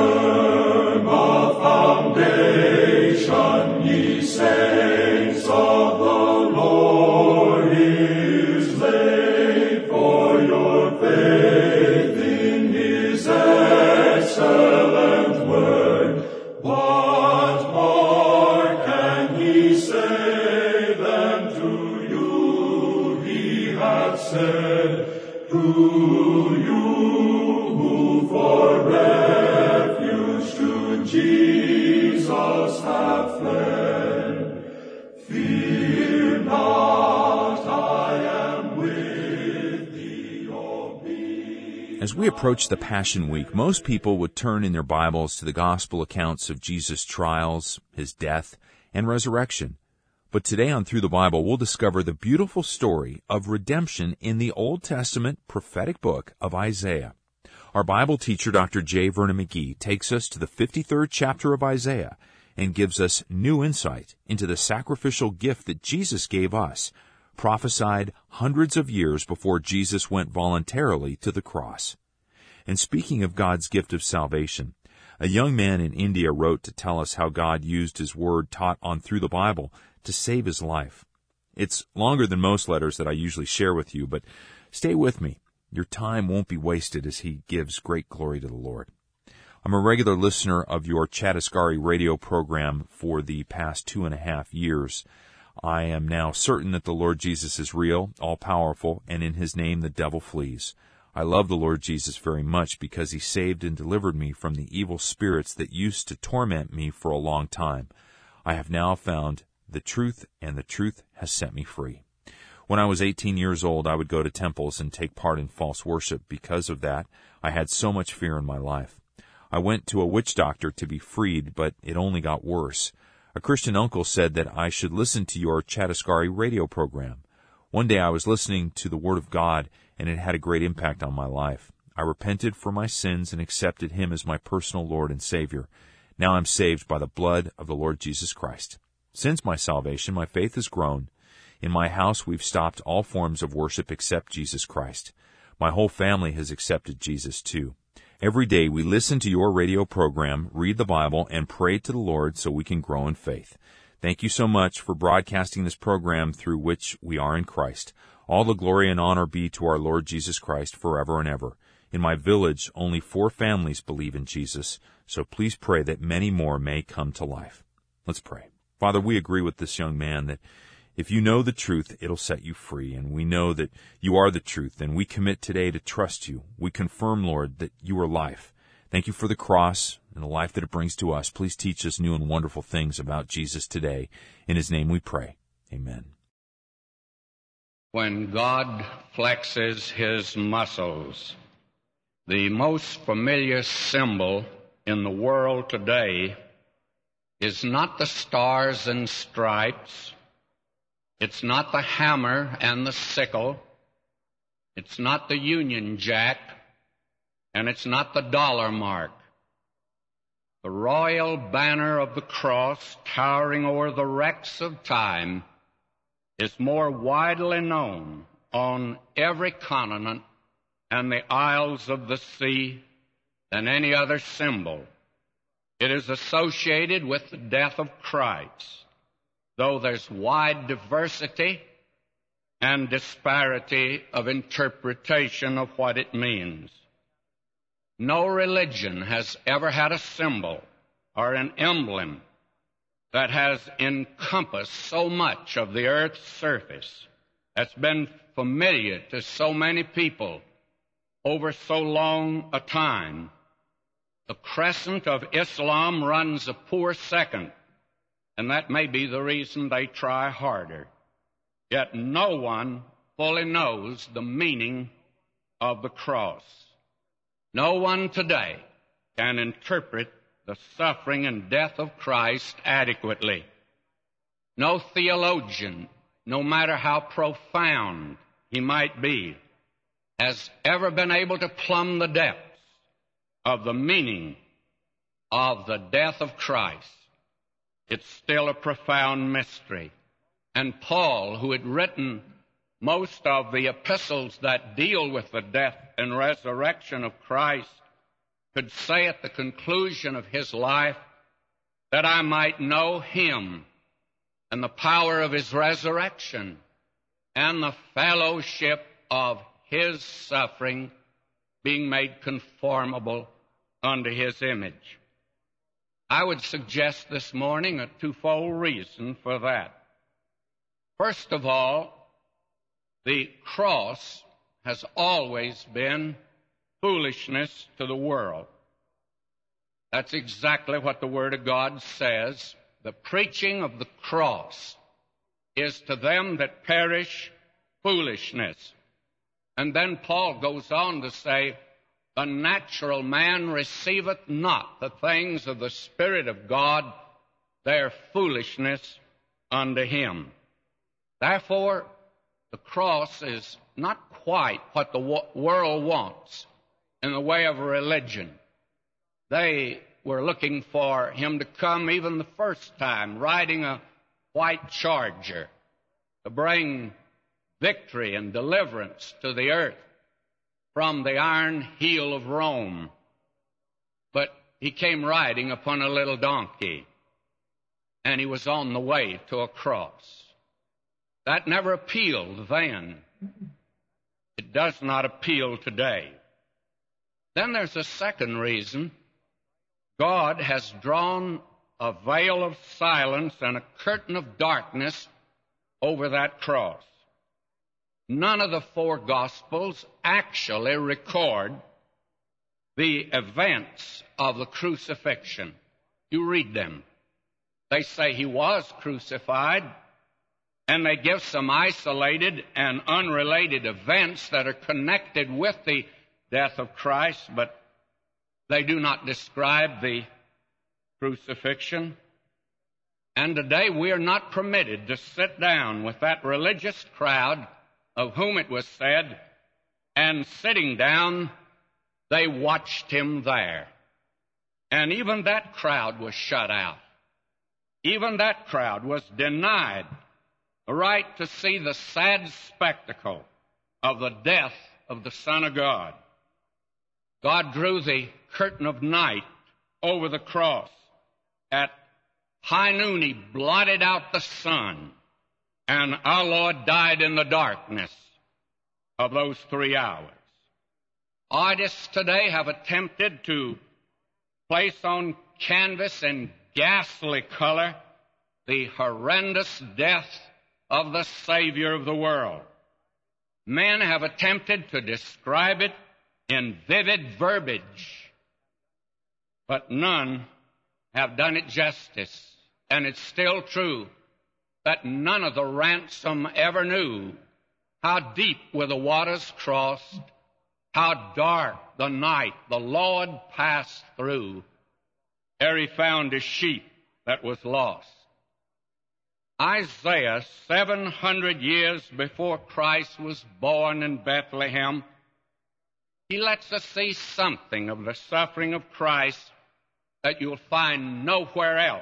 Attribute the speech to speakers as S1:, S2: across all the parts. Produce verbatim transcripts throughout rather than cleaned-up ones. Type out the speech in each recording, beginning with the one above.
S1: firm a foundation, ye saints of the Lord is laid, for your faith in his excellent word. What more can he say than to you he hath said? To you who for refuge to Jesus have fled, fear not, I am with thee, O be.
S2: As we approach the Passion Week, most people would turn in their Bibles to the gospel accounts of Jesus' trials, his death, and resurrection. But today on Through the Bible, we'll discover the beautiful story of redemption in the Old Testament prophetic book of Isaiah. Our Bible teacher, Doctor J. Vernon McGee, takes us to the fifty-third chapter of Isaiah and gives us new insight into the sacrificial gift that Jesus gave us, prophesied hundreds of years before Jesus went voluntarily to the cross. And speaking of God's gift of salvation, a young man in India wrote to tell us how God used his word taught on Through the Bible to save his life. It's longer than most letters that I usually share with you, but stay with me. Your time won't be wasted as he gives great glory to the Lord. I'm a regular listener of your Chattisgarh radio program for the past two and a half years. I am now certain that the Lord Jesus is real, all-powerful, and in his name the devil flees. I love the Lord Jesus very much because he saved and delivered me from the evil spirits that used to torment me for a long time. I have now found the truth, and the truth has set me free. When I was eighteen years old, I would go to temples and take part in false worship. Because of that, I had so much fear in my life. I went to a witch doctor to be freed, but it only got worse. A Christian uncle said that I should listen to your Chattisgarh radio program. One day I was listening to the Word of God, and it had a great impact on my life. I repented for my sins and accepted him as my personal Lord and Savior. Now I'm saved by the blood of the Lord Jesus Christ. Since my salvation, my faith has grown. In my house, we've stopped all forms of worship except Jesus Christ. My whole family has accepted Jesus too. Every day we listen to your radio program, read the Bible, and pray to the Lord so we can grow in faith. Thank you so much for broadcasting this program through which we are in Christ. All the glory and honor be to our Lord Jesus Christ forever and ever. In my village, only four families believe in Jesus, so please pray that many more may come to life. Let's pray. Father, we agree with this young man that if you know the truth, it'll set you free, and we know that you are the truth, and we commit today to trust you. We confirm, Lord, that you are life. Thank you for the cross and the life that it brings to us. Please teach us new and wonderful things about Jesus today. In his name we pray. Amen.
S3: When God flexes his muscles, the most familiar symbol in the world today is not the stars and stripes, it's not the hammer and the sickle, it's not the Union Jack, and it's not the dollar mark. The royal banner of the cross, towering over the wrecks of time, is more widely known on every continent and the isles of the sea than any other symbol. It is associated with the death of Christ, though there's wide diversity and disparity of interpretation of what it means. No religion has ever had a symbol or an emblem that has encompassed so much of the earth's surface, that's been familiar to so many people over so long a time. The crescent of Islam runs a poor second, and that may be the reason they try harder. Yet no one fully knows the meaning of the cross. No one today can interpret the suffering and death of Christ adequately. No theologian, no matter how profound he might be, has ever been able to plumb the depths of the meaning of the death of Christ. It's still a profound mystery. And Paul, who had written most of the epistles that deal with the death and resurrection of Christ, could say at the conclusion of his life, that I might know him and the power of his resurrection and the fellowship of his suffering, being made conformable unto his image. I would suggest this morning a twofold reason for that. First of all, the cross has always been foolishness to the world. That's exactly what the Word of God says. The preaching of the cross is to them that perish foolishness. And then Paul goes on to say, the natural man receiveth not the things of the Spirit of God, they are foolishness unto him. Therefore, the cross is not quite what the world wants in the way of religion. They were looking for him to come even the first time, riding a white charger, to bring victory and deliverance to the earth from the iron heel of Rome. But he came riding upon a little donkey, and he was on the way to a cross. That never appealed then. It does not appeal today. Then there's a second reason. God has drawn a veil of silence and a curtain of darkness over that cross. None of the four Gospels actually record the events of the crucifixion. You read them. They say he was crucified, and they give some isolated and unrelated events that are connected with the death of Christ, but they do not describe the crucifixion. And today we are not permitted to sit down with that religious crowd of whom it was said, and sitting down, they watched him there. And even that crowd was shut out. Even that crowd was denied the right to see the sad spectacle of the death of the Son of God. God drew the curtain of night over the cross. At high noon, he blotted out the sun, and our Lord died in the darkness of those three hours. Artists today have attempted to place on canvas in ghastly color the horrendous death of the Savior of the world. Men have attempted to describe it in vivid verbiage, but none have done it justice. And it's still true that none of the ransom ever knew how deep were the waters crossed, how dark the night the Lord passed through, ere he found his sheep that was lost. Isaiah, seven hundred years before Christ was born in Bethlehem, he lets us see something of the suffering of Christ that you'll find nowhere else.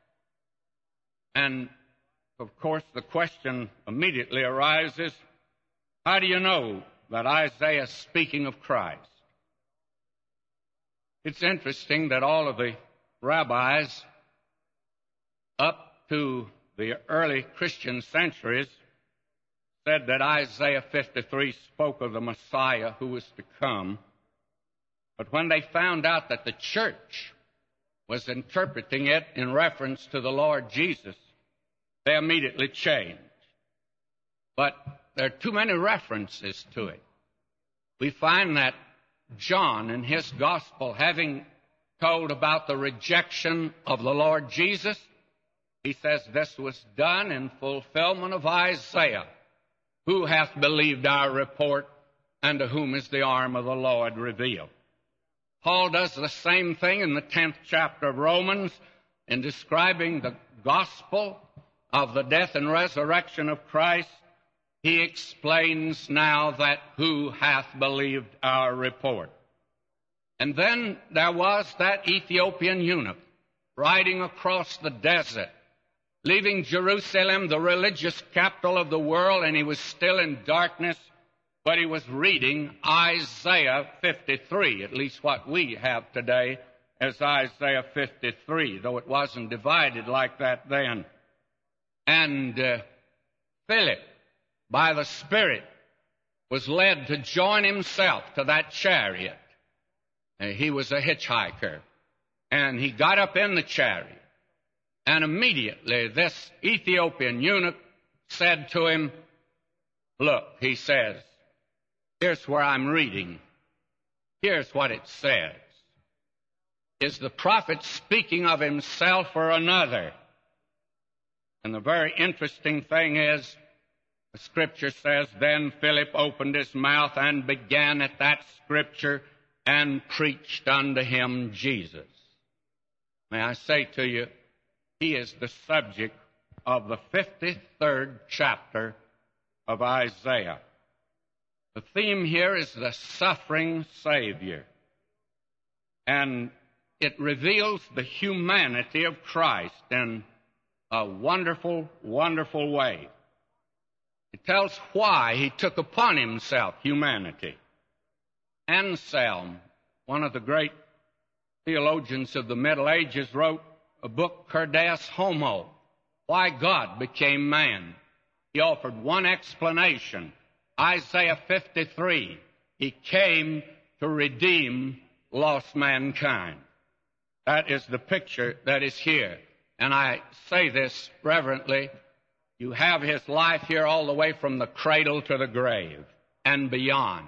S3: And, of course, the question immediately arises, how do you know that Isaiah is speaking of Christ? It's interesting that all of the rabbis up to the early Christian centuries said that Isaiah fifty-three spoke of the Messiah who was to come. But when they found out that the church was interpreting it in reference to the Lord Jesus, they immediately changed. But there are too many references to it. We find that John in his gospel, having told about the rejection of the Lord Jesus, he says this was done in fulfillment of Isaiah. Who hath believed our report, and to whom is the arm of the Lord revealed? Paul does the same thing in the tenth chapter of Romans in describing the gospel of the death and resurrection of Christ. He explains now that who hath believed our report. And then there was that Ethiopian eunuch riding across the desert, leaving Jerusalem, the religious capital of the world, and he was still in darkness. but he was reading Isaiah fifty-three, at least what we have today as Isaiah fifty-three, though it wasn't divided like that then. And uh, Philip, by the Spirit, was led to join himself to that chariot. Uh, he was a hitchhiker. And he got up in the chariot. And immediately this Ethiopian eunuch said to him, look, he says, here's where I'm reading. Here's what it says. Is the prophet speaking of himself or another? And the very interesting thing is, the Scripture says, then Philip opened his mouth and began at that Scripture and preached unto him Jesus. May I say to you, he is the subject of the fifty-third chapter of Isaiah. The theme here is the suffering Savior. And it reveals the humanity of Christ in a wonderful, wonderful way. It tells why he took upon himself humanity. Anselm, one of the great theologians of the Middle Ages, wrote a book, Cur Deus Homo, Why God Became Man. He offered one explanation. Isaiah fifty-three, he came to redeem lost mankind. That is the picture that is here. And I say this reverently. You have his life here all the way from the cradle to the grave and beyond.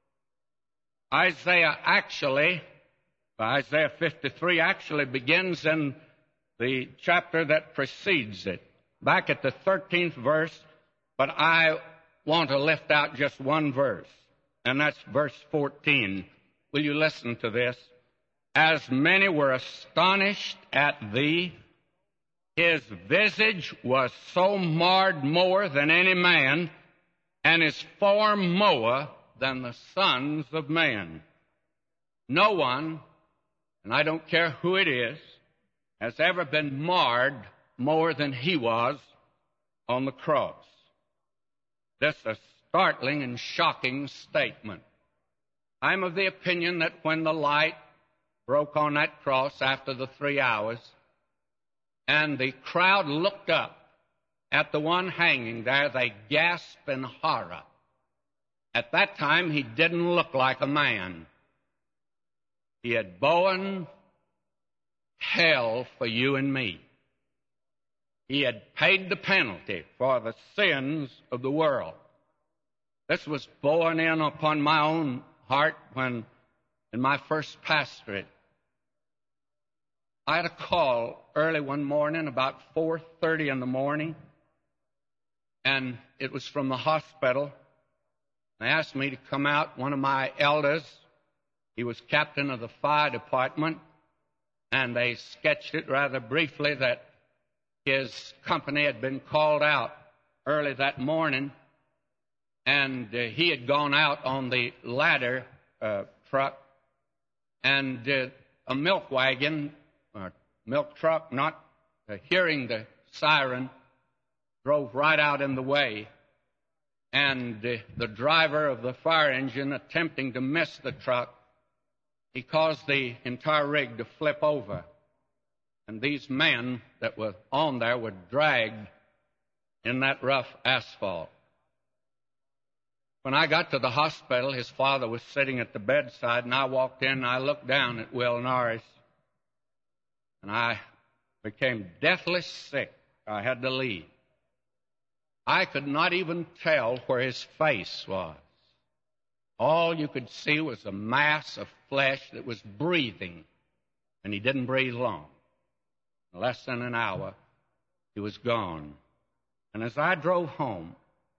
S3: Isaiah actually, Isaiah fifty-three actually begins in the chapter that precedes it, back at the thirteenth verse, but I want to lift out just one verse, and that's verse fourteen. Will you listen to this? As many were astonished at thee, his visage was so marred more than any man, and his form more than the sons of men. No one, and I don't care who it is, has ever been marred more than he was on the cross. This is a startling and shocking statement. I'm of the opinion that when the light broke on that cross after the three hours, and the crowd looked up at the one hanging there, they gasped in horror. At that time, he didn't look like a man. He had borne hell for you and me. He had paid the penalty for the sins of the world. This was borne in upon my own heart when, in my first pastorate, I had a call early one morning, about four thirty in the morning, and it was from the hospital. They asked me to come out. One of my elders, he was captain of the fire department, and they sketched it rather briefly that his company had been called out early that morning, and uh, he had gone out on the ladder uh, truck, and uh, a milk wagon, or milk truck, not uh, hearing the siren, drove right out in the way. And uh, the driver of the fire engine, attempting to miss the truck, he caused the entire rig to flip over. And these men that were on there were dragged in that rough asphalt. When I got to the hospital, his father was sitting at the bedside, and I walked in and I looked down at Will Norris, and I became deathly sick. I had to leave. I could not even tell where his face was. All you could see was a mass of flesh that was breathing, and he didn't breathe long. In less than an hour, he was gone. And as I drove home,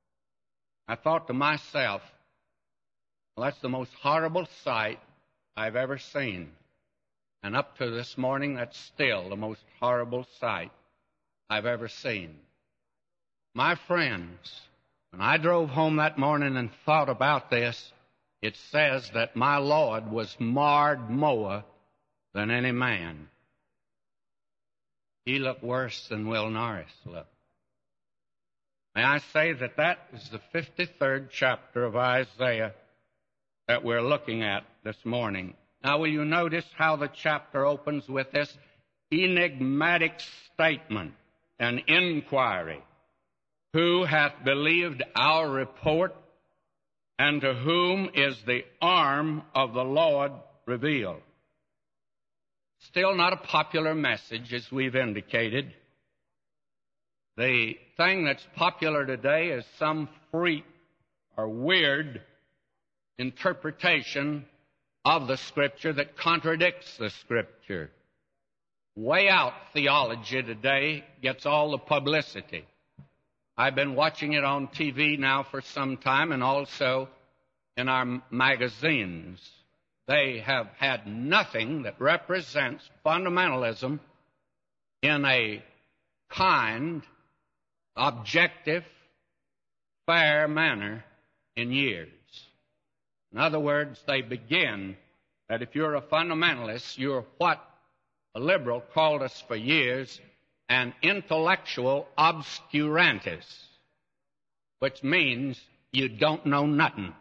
S3: I thought to myself, well, that's the most horrible sight I've ever seen. And up to this morning, that's still the most horrible sight I've ever seen. My friends, when I drove home that morning and thought about this, it says that my Lord was marred more than any man. He looked worse than Will Norris looked. May I say that that is the fifty-third chapter of Isaiah that we're looking at this morning. Now, will you notice how the chapter opens with this enigmatic statement, an inquiry? Who hath believed our report, and to whom is the arm of the Lord revealed? Still not a popular message, as we've indicated. The thing that's popular today is some freak or weird interpretation of the Scripture that contradicts the Scripture. Way out theology today gets all the publicity. I've been watching it on T V now for some time, and also in our magazines. They have had nothing that represents fundamentalism in a kind, objective, fair manner in years. In other words, they begin that if you're a fundamentalist, you're what a liberal called us for years, an intellectual obscurantus, which means you don't know nothing.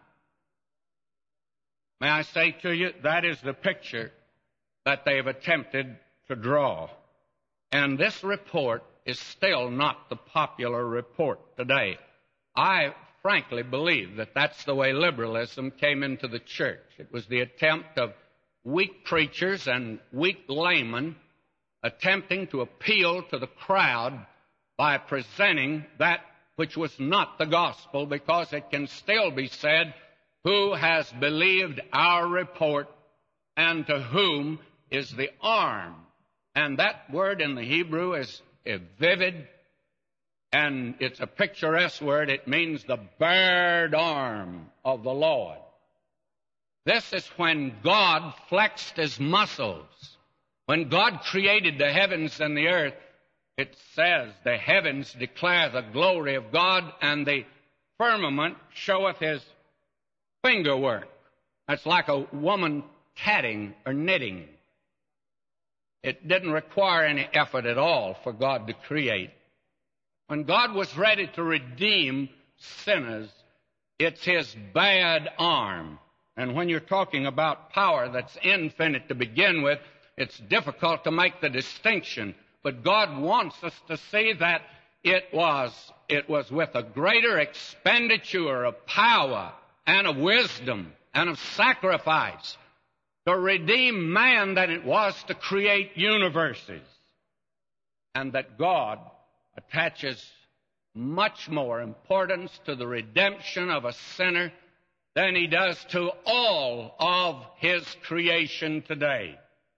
S3: May I say to you, that is the picture that they've attempted to draw. And this report is still not the popular report today. I frankly believe that that's the way liberalism came into the church. It was the attempt of weak preachers and weak laymen attempting to appeal to the crowd by presenting that which was not the gospel, because it can still be said, who has believed our report, and to whom is the arm? And that word in the Hebrew is vivid, and it's a picturesque word. It means the bared arm of the Lord. This is when God flexed his muscles. When God created the heavens and the earth, it says, the heavens declare the glory of God, and the firmament showeth his fingerwork. That's like a woman tatting or knitting. It didn't require any effort at all for God to create. When God was ready to redeem sinners, it's his bad arm. And when you're talking about power that's infinite to begin with, it's difficult to make the distinction. But God wants us to see that it was, it was with a greater expenditure of power and of wisdom and of sacrifice to redeem man than it was to create universes. And that God attaches much more importance to the redemption of a sinner than he does to all of his creation today.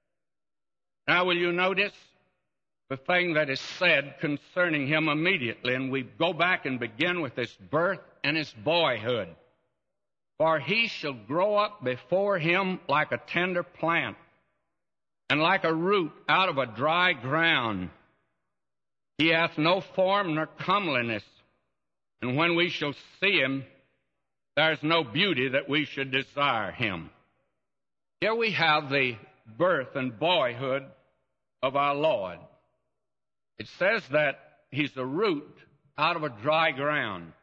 S3: Now, will you notice the thing that is said concerning him immediately? And we go back and begin with his birth and his boyhood. For he shall grow up before him like a tender plant, and like a root out of a dry ground. He hath no form nor comeliness, and when we shall see him, there is no beauty that we should desire him. Here we have the birth and boyhood of our Lord. It says that he's a root out of a dry ground.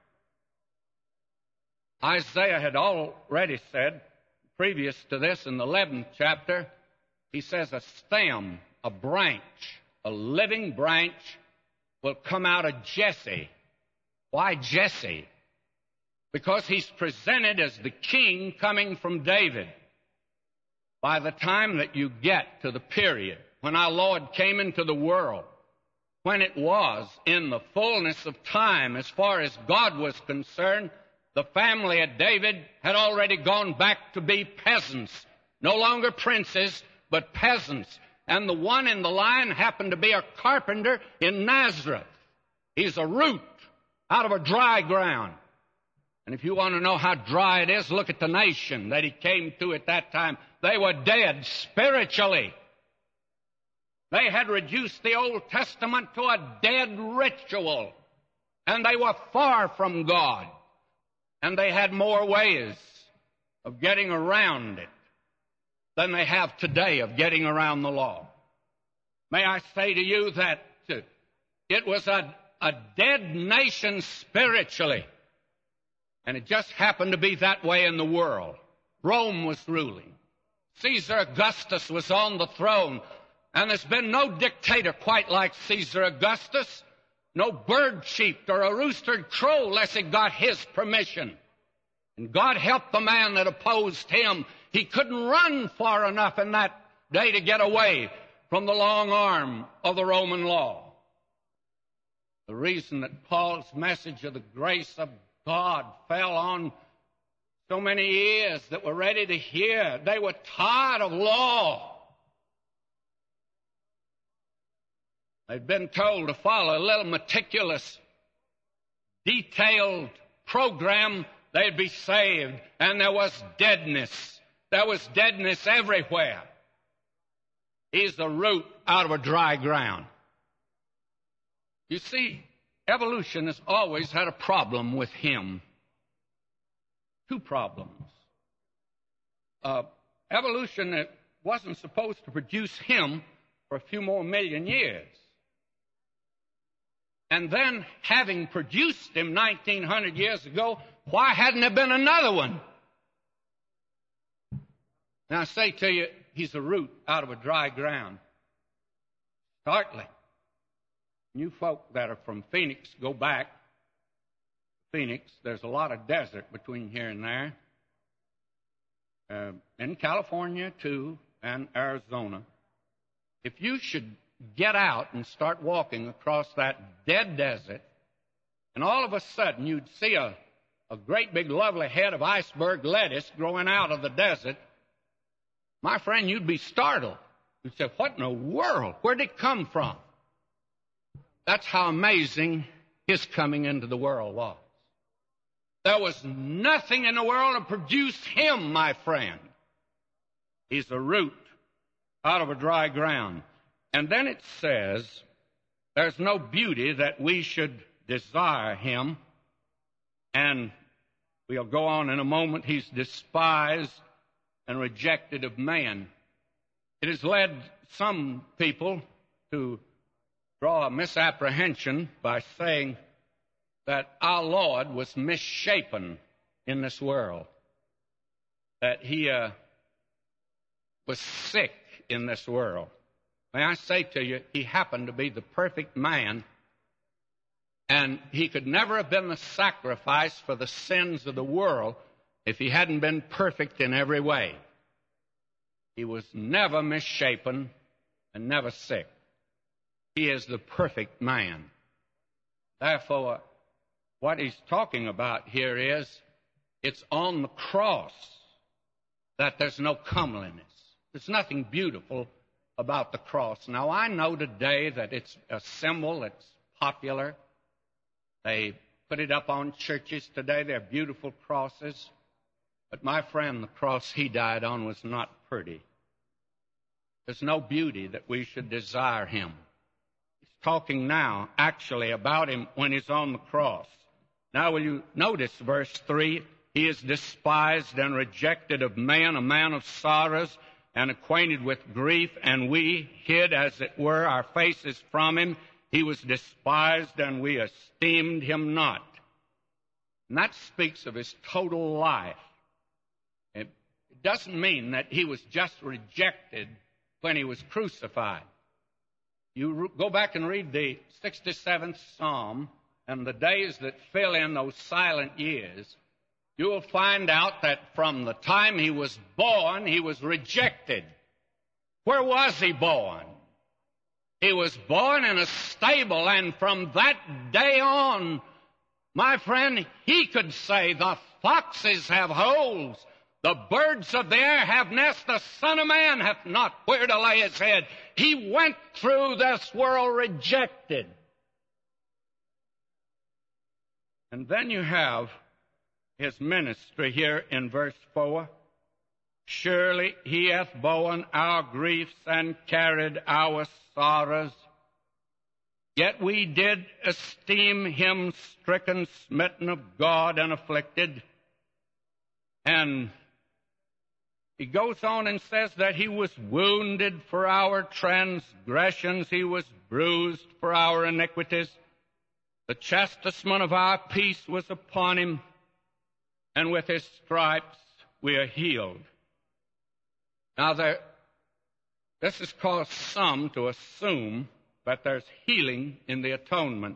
S3: Isaiah had already said, previous to this in the eleventh chapter, he says a stem, a branch, a living branch will come out of Jesse. Why Jesse? Because he's presented as the king coming from David. By the time that you get to the period when our Lord came into the world, when it was in the fullness of time as far as God was concerned, the family of David had already gone back to be peasants, no longer princes, but peasants. And the one in the line happened to be a carpenter in Nazareth. He's a root out of a dry ground. And if you want to know how dry it is, look at the nation that he came to at that time. They were dead spiritually. They had reduced the Old Testament to a dead ritual. And they were far from God. And they had more ways of getting around it than they have today of getting around the law. May I say to you that it was a a dead nation spiritually. And it just happened to be that way in the world. Rome was ruling. Caesar Augustus was on the throne. And there's been no dictator quite like Caesar Augustus. No bird cheeped or a roostered crow unless it got his permission. And God helped the man that opposed him. He couldn't run far enough in that day to get away from the long arm of the Roman law. The reason that Paul's message of the grace of God fell on so many ears that were ready to hear, they were tired of law. They'd been told to follow a little meticulous, detailed program, they'd be saved. And there was deadness. There was deadness everywhere. He's the root out of a dry ground. You see, evolution has always had a problem with him. Two problems. Uh, evolution it wasn't supposed to produce him for a few more million years. And then, having produced him nineteen hundred years ago, why hadn't there been another one? Now I say to you, he's a root out of a dry ground. Startling. You folk that are from Phoenix, go back. Phoenix, there's a lot of desert between here and there. Uh, in California, too, and Arizona. If you should get out and start walking across that dead desert, and all of a sudden you'd see a, a great big lovely head of iceberg lettuce growing out of the desert, my friend, you'd be startled. You'd say, what in the world? Where did it come from? That's how amazing his coming into the world was. There was nothing in the world to produce him, my friend. He's a root out of a dry ground. And then it says, there's no beauty that we should desire him. And we'll go on in a moment. He's despised and rejected of man. It has led some people to draw a misapprehension by saying that our Lord was misshapen in this world, that he uh, was sick in this world. May I say to you, he happened to be the perfect man, and he could never have been the sacrifice for the sins of the world if he hadn't been perfect in every way. He was never misshapen and never sick. He is the perfect man. Therefore, what he's talking about here is it's on the cross that there's no comeliness. There's nothing beautiful about the cross. Now, I know today that it's a symbol that's popular. They put it up on churches today. They're beautiful crosses. But my friend, the cross he died on was not pretty. There's no beauty that we should desire him. He's talking now, actually, about him when he's on the cross. Now, will you notice verse three? He is despised and rejected of man, a man of sorrows, and acquainted with grief, and we hid, as it were, our faces from him. He was despised, and we esteemed him not. And that speaks of his total life. It doesn't mean that he was just rejected when he was crucified. You go back and read the sixty-seventh Psalm and the days that fill in those silent years, you will find out that from the time he was born, he was rejected. Where was he born? He was born in a stable, and from that day on, my friend, he could say, the foxes have holes, the birds of the air have nests, the Son of Man hath not where to lay his head. He went through this world rejected. And then you have his ministry here in verse four. Surely he hath borne our griefs and carried our sorrows. Yet we did esteem him stricken, smitten of God, and afflicted. And he goes on and says that he was wounded for our transgressions, he was bruised for our iniquities. The chastisement of our peace was upon him, and with his stripes we are healed. Now, there, this has caused some to assume that there's healing in the atonement.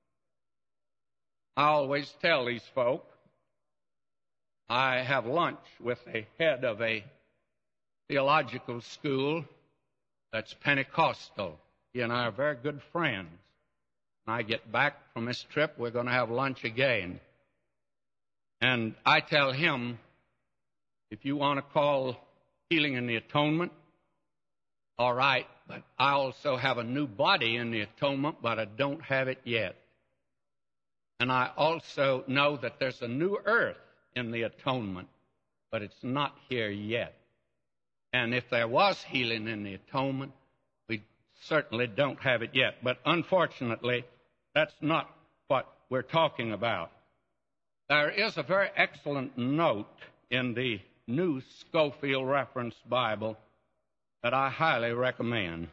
S3: I always tell these folk, I have lunch with the head of a theological school that's Pentecostal. He and I are very good friends. When I get back from this trip, we're going to have lunch again. And I tell him, if you want to call healing in the atonement, all right, but I also have a new body in the atonement, but I don't have it yet. And I also know that there's a new earth in the atonement, but it's not here yet. And if there was healing in the atonement, we certainly don't have it yet. But unfortunately, that's not what we're talking about. There is a very excellent note in the New Scofield Reference Bible that I highly recommend.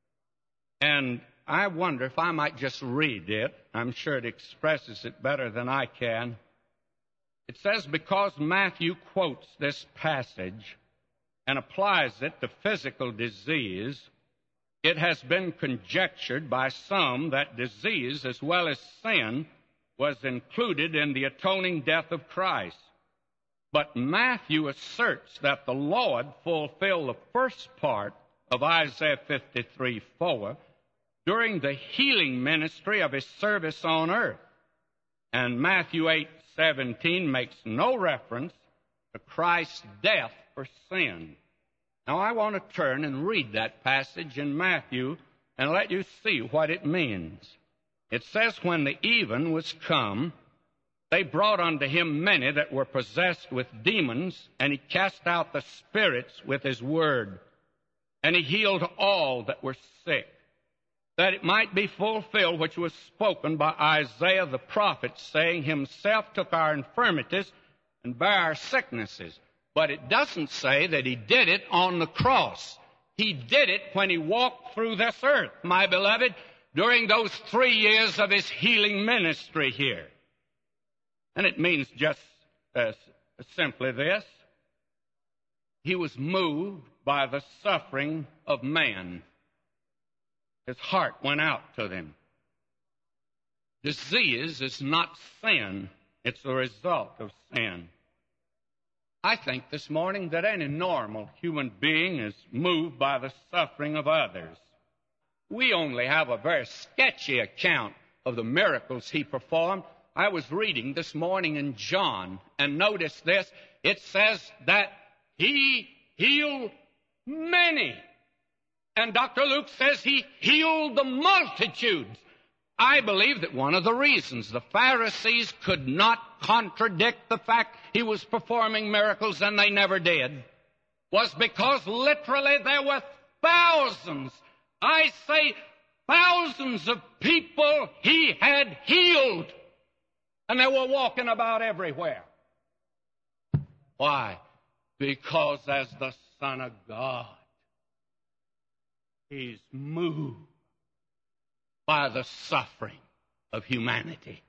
S3: And I wonder if I might just read it. I'm sure it expresses it better than I can. It says, because Matthew quotes this passage and applies it to physical disease, it has been conjectured by some that disease as well as sin was included in the atoning death of Christ. But Matthew asserts that the Lord fulfilled the first part of Isaiah fifty-three four during the healing ministry of his service on earth. And Matthew eight seventeen makes no reference to Christ's death for sin. Now I want to turn and read that passage in Matthew and let you see what it means. It says, when the even was come, they brought unto him many that were possessed with demons, and he cast out the spirits with his word. And he healed all that were sick, that it might be fulfilled which was spoken by Isaiah the prophet, saying, himself took our infirmities and bare our sicknesses. But it doesn't say that he did it on the cross. He did it when he walked through this earth, my beloved, during those three years of his healing ministry here. And it means just as simply this. He was moved by the suffering of man. His heart went out to them. Disease is not sin. It's the result of sin. I think this morning that any normal human being is moved by the suffering of others. We only have a very sketchy account of the miracles he performed. I was reading this morning in John, and notice this. It says that he healed many. And Doctor Luke says he healed the multitudes. I believe that one of the reasons the Pharisees could not contradict the fact he was performing miracles, and they never did, was because literally there were thousands, I say thousands of people he had healed, and they were walking about everywhere. Why? Because as the Son of God, he's moved by the suffering of humanity.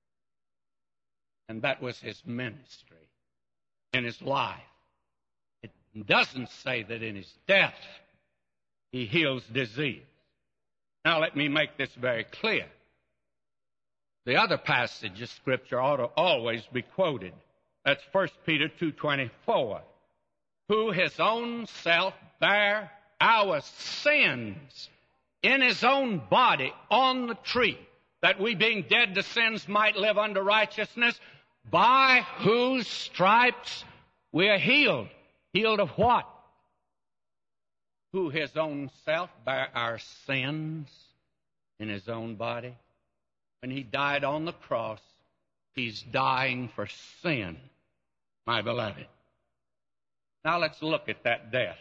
S3: And that was his ministry in his life. It doesn't say that in his death he heals disease. Now let me make this very clear. The other passage of Scripture ought to always be quoted. That's First Peter two twenty-four. Who his own self bare our sins in his own body on the tree, that we being dead to sins might live unto righteousness, by whose stripes we are healed. Healed of what? Who his own self bare our sins in his own body. When he died on the cross, he's dying for sin, my beloved. Now let's look at that death.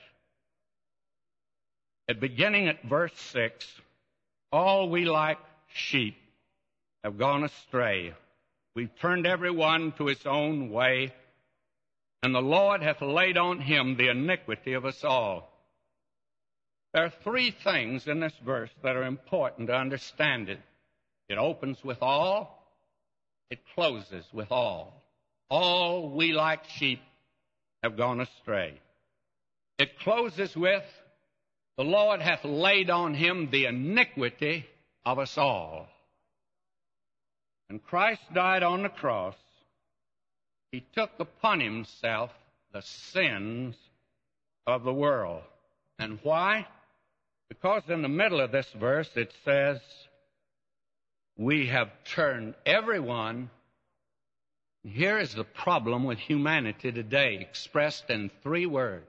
S3: At beginning at verse six, all we like sheep have gone astray. We've turned every one to his own way, and the Lord hath laid on him the iniquity of us all. There are three things in this verse that are important to understand it. It opens with all. It closes with all. All we like sheep have gone astray. It closes with, the Lord hath laid on him the iniquity of us all. And Christ died on the cross. He took upon himself the sins of the world. And why? Because in the middle of this verse it says, we have turned everyone. Here is the problem with humanity today, expressed in three words.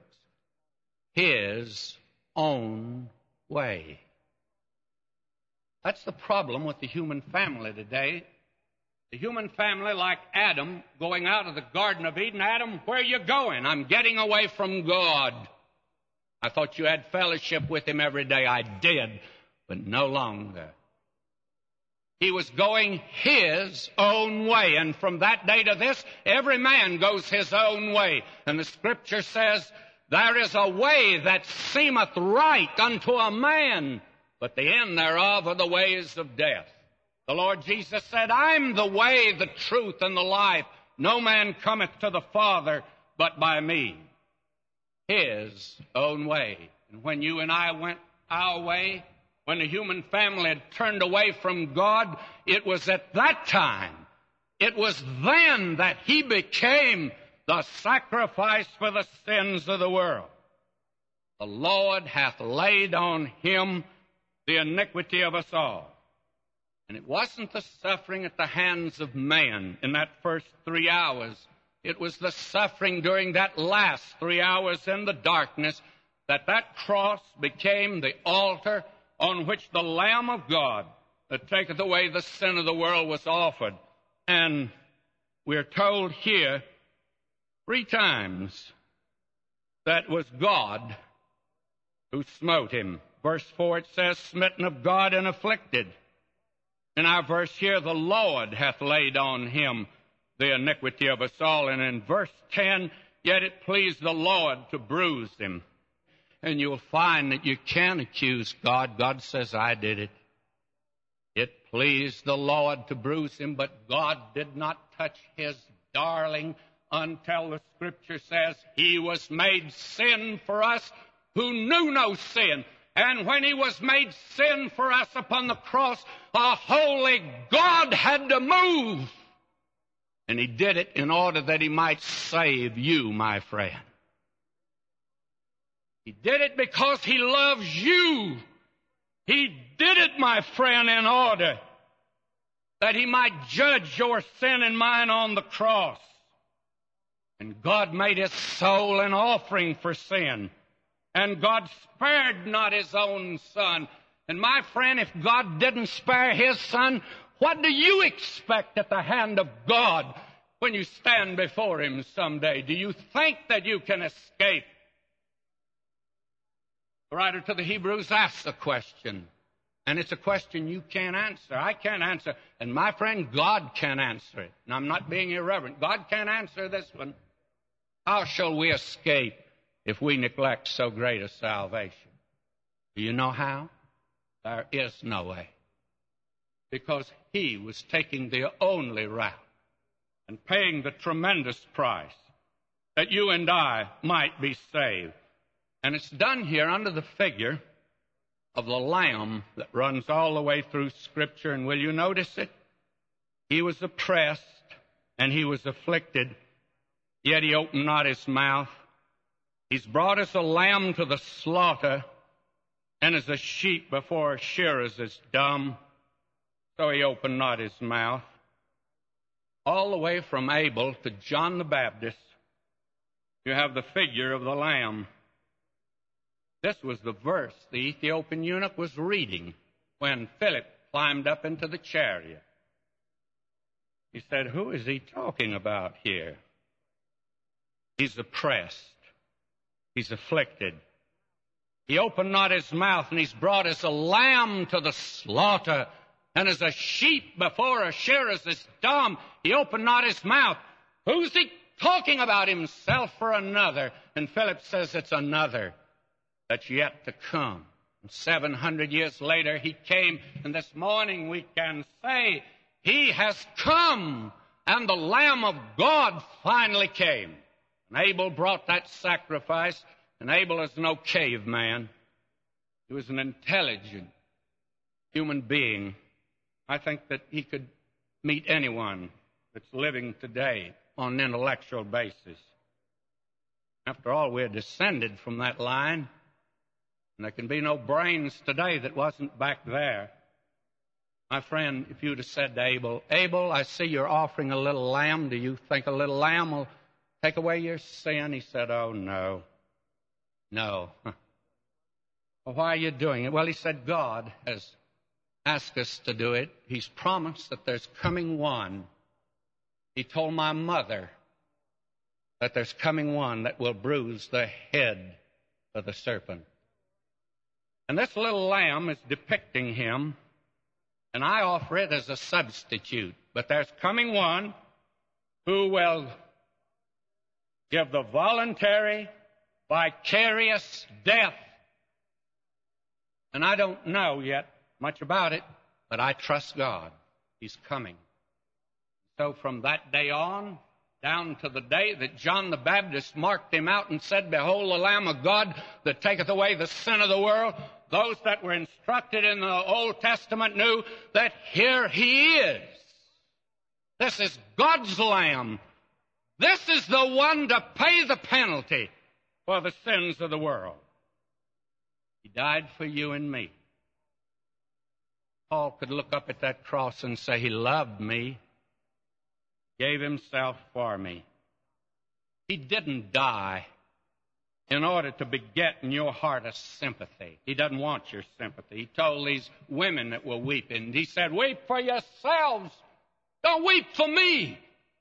S3: His own way. That's the problem with the human family today. The human family, like Adam, going out of the Garden of Eden. Adam, where are you going? I'm getting away from God. I thought you had fellowship with him every day. I did, but no longer. He was going his own way. And from that day to this, every man goes his own way. And the Scripture says, there is a way that seemeth right unto a man, but the end thereof are the ways of death. The Lord Jesus said, I'm the way, the truth, and the life. No man cometh to the Father but by me. His own way. And when you and I went our way, when the human family had turned away from God, it was at that time, it was then that he became the sacrifice for the sins of the world. The Lord hath laid on him the iniquity of us all. And it wasn't the suffering at the hands of man in that first three hours. It was the suffering during that last three hours in the darkness that that cross became the altar on which the Lamb of God that taketh away the sin of the world was offered. And we're told here three times that was God who smote him. Verse four, it says, smitten of God and afflicted. In our verse here, the Lord hath laid on him the iniquity of us all. And in verse ten, yet it pleased the Lord to bruise him. And you'll find that you can accuse God. God says, I did it. It pleased the Lord to bruise him, but God did not touch his darling until the Scripture says he was made sin for us who knew no sin. And when he was made sin for us upon the cross, a holy God had to move. And he did it in order that he might save you, my friend. He did it because he loves you. He did it, my friend, in order that he might judge your sin and mine on the cross. And God made his soul an offering for sin. And God spared not his own Son. And my friend, if God didn't spare his Son, what do you expect at the hand of God when you stand before him someday? Do you think that you can escape? The writer to the Hebrews asks a question. And it's a question you can't answer. I can't answer. And my friend, God can answer it. And I'm not being irreverent. God can answer this one. How shall we escape if we neglect so great a salvation? Do you know how? There is no way. Because he was taking the only route and paying the tremendous price that you and I might be saved. And it's done here under the figure of the Lamb that runs all the way through Scripture. And will you notice it? He was oppressed and he was afflicted, yet he opened not his mouth. He's brought as a lamb to the slaughter, and as a sheep before shearers is dumb, so he opened not his mouth. All the way from Abel to John the Baptist, you have the figure of the Lamb. This was the verse the Ethiopian eunuch was reading when Philip climbed up into the chariot. He said, who is he talking about here? He's oppressed. He's afflicted. He opened not his mouth, and he's brought as a lamb to the slaughter, and as a sheep before a shearers is dumb. He opened not his mouth. Who's he talking about? Himself or another? And Philip says it's another that's yet to come. And seven hundred years later, he came, and this morning we can say, he has come, and the Lamb of God finally came. And Abel brought that sacrifice, and Abel is no caveman. He was an intelligent human being. I think that he could meet anyone that's living today on an intellectual basis. After all, we're descended from that line, and there can be no brains today that wasn't back there. My friend, if you'd have said to Abel, Abel, I see you're offering a little lamb. Do you think a little lamb will take away your sin? He said, oh, no. No. Well, why are you doing it? Well, he said, God has asked us to do it. He's promised that there's coming one. He told my mother that there's coming one that will bruise the head of the serpent. And this little lamb is depicting him, and I offer it as a substitute. But there's coming one who will give the voluntary, vicarious death. And I don't know yet much about it, but I trust God. He's coming. So from that day on, down to the day that John the Baptist marked him out and said, behold the Lamb of God that taketh away the sin of the world, those that were instructed in the Old Testament knew that here he is. This is God's Lamb. This is the one to pay the penalty for the sins of the world. He died for you and me. Paul could look up at that cross and say, he loved me, gave himself for me. He didn't die in order to beget in your heart a sympathy. He doesn't want your sympathy. He told these women that were weeping, he said, weep for yourselves. Don't weep for me.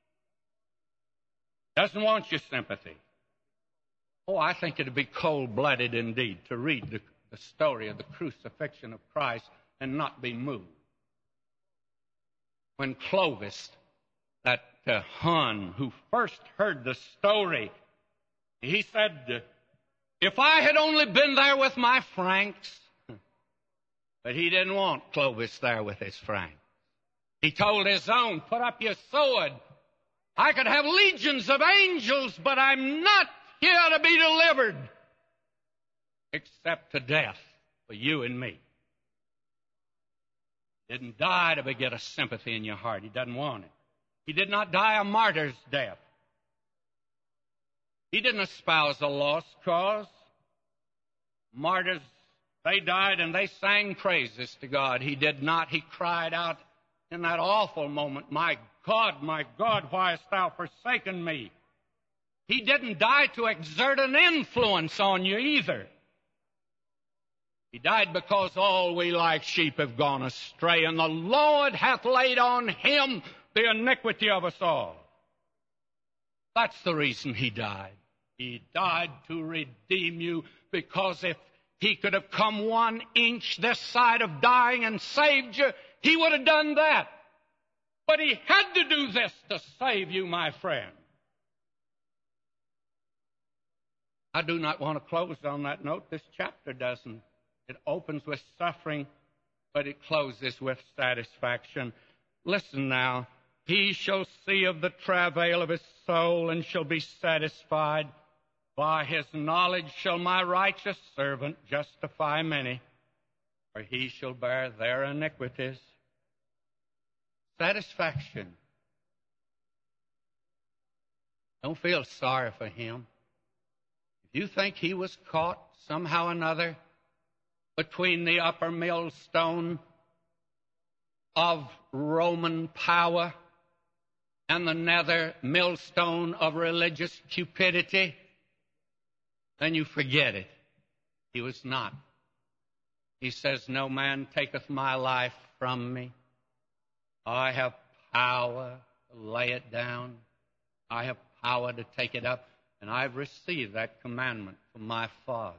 S3: Doesn't want your sympathy. Oh, I think it'd be cold-blooded indeed to read the, the story of the crucifixion of Christ and not be moved. When Clovis, that uh, Hun who first heard the story, he said, if I had only been there with my Franks. But he didn't want Clovis there with his Franks. He told his own, put up your sword. I could have legions of angels, but I'm not here to be delivered except to death for you and me. He didn't die to beget a sympathy in your heart. He doesn't want it. He did not die a martyr's death. He didn't espouse a lost cause. Martyrs, they died and they sang praises to God. He did not. He cried out in that awful moment, my God, my God, why hast thou forsaken me? He didn't die to exert an influence on you either. He died because all we like sheep have gone astray, and the Lord hath laid on him the iniquity of us all. That's the reason he died. He died to redeem you, because if he could have come one inch this side of dying and saved you, he would have done that. But he had to do this to save you, my friend. I do not want to close on that note. This chapter doesn't. It opens with suffering, but it closes with satisfaction. Listen now. He shall see of the travail of his soul and shall be satisfied. By his knowledge shall my righteous servant justify many, for he shall bear their iniquities. Satisfaction. Don't feel sorry for him. If you think he was caught somehow or another between the upper millstone of Roman power and the nether millstone of religious cupidity, then you forget it. He was not. He says, no man taketh my life from me. I have power to lay it down. I have power to take it up. And I've received that commandment from my Father.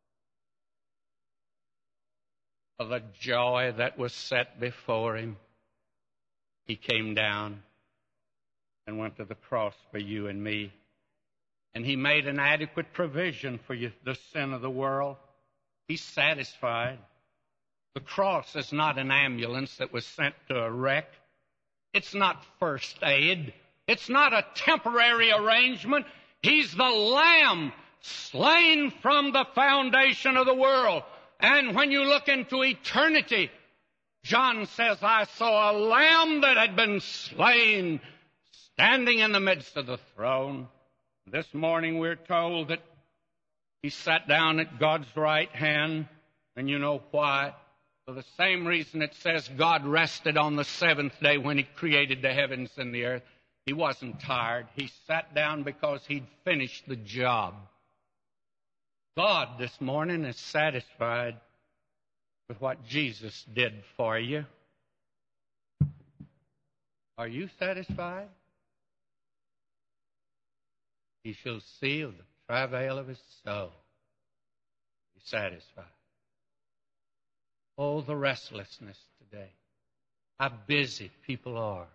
S3: For the joy that was set before him, he came down and went to the cross for you and me. And he made an adequate provision for you, the sin of the world. He's satisfied. The cross is not an ambulance that was sent to a wreck. It's not first aid. It's not a temporary arrangement. He's the Lamb slain from the foundation of the world. And when you look into eternity, John says, I saw a Lamb that had been slain standing in the midst of the throne. This morning we're told that he sat down at God's right hand, and you know why? For the same reason it says God rested on the seventh day when he created the heavens and the earth. He wasn't tired. He sat down because he'd finished the job. God this morning is satisfied with what Jesus did for you. Are you satisfied? He shall see of the travail of his soul. Be satisfied. Oh, the restlessness today. How busy people are.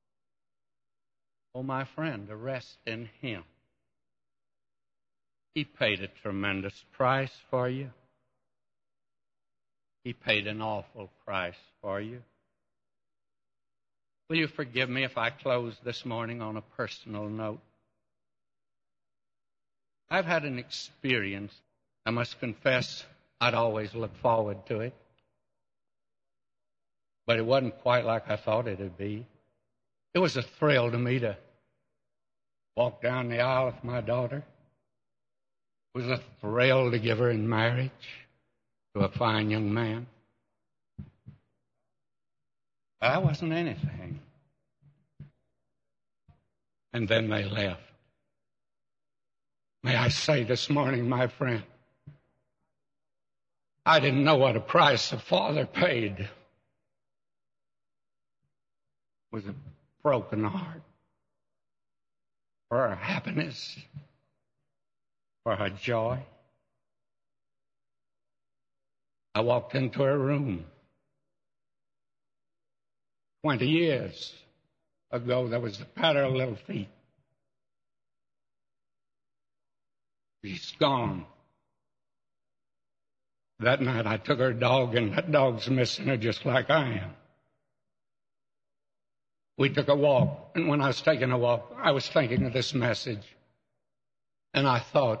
S3: Oh, my friend, rest in him. He paid a tremendous price for you. He paid an awful price for you. Will you forgive me if I close this morning on a personal note? I've had an experience. I must confess, I'd always look forward to it. But it wasn't quite like I thought it would be. It was a thrill to me to walk down the aisle with my daughter. It was a thrill to give her in marriage to a fine young man. I wasn't anything. And then they left. May I say this morning, my friend, I didn't know what a price a father paid. It was a broken heart for her happiness, for her joy. I walked into her room. Twenty years ago, there was the patter of little feet. She's gone. That night I took her dog, and that dog's missing her just like I am. We took a walk, and when I was taking a walk, I was thinking of this message. And I thought,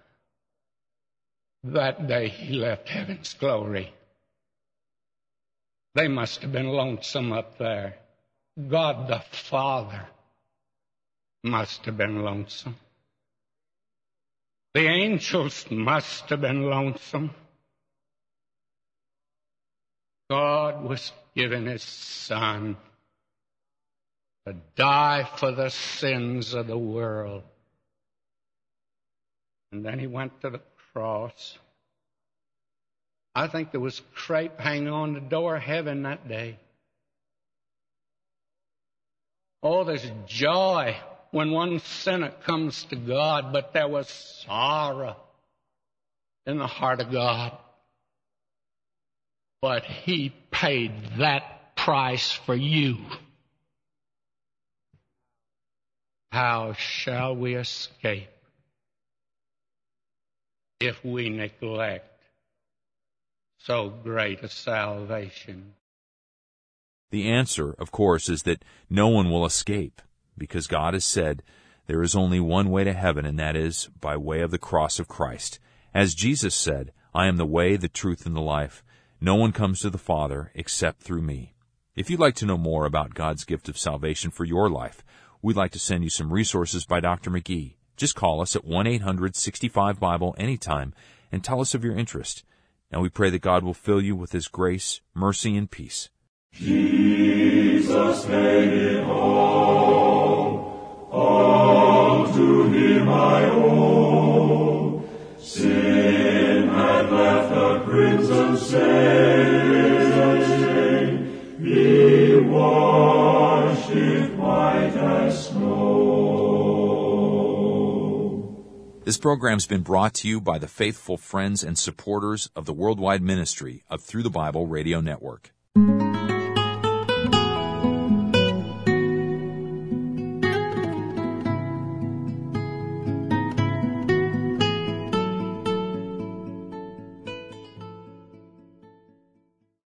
S3: that day he left heaven's glory. They must have been lonesome up there. God the Father must have been lonesome. The angels must have been lonesome. God was giving his Son to die for the sins of the world. And then he went to the cross. I think there was crepe hanging on the door of heaven that day. Oh, there's joy when one sinner comes to God, but there was sorrow in the heart of God. But he paid that price for you. How shall we escape if we neglect so great a salvation?
S2: The answer, of course, is that no one will escape, because God has said there is only one way to heaven, and that is by way of the cross of Christ. As Jesus said, I am the way, the truth, and the life. No one comes to the Father except through me. If you'd like to know more about God's gift of salvation for your life, we'd like to send you some resources by Doctor McGee. Just call us at one eight hundred sixty-five Bible anytime and tell us of your interest. And we pray that God will fill you with his grace, mercy, and peace.
S1: Jesus made it all, all to him I owe. Sin had left a crimson stain, he washed it white as snow.
S2: This program's been brought to you by the faithful friends and supporters of the worldwide ministry of Through the Bible Radio Network.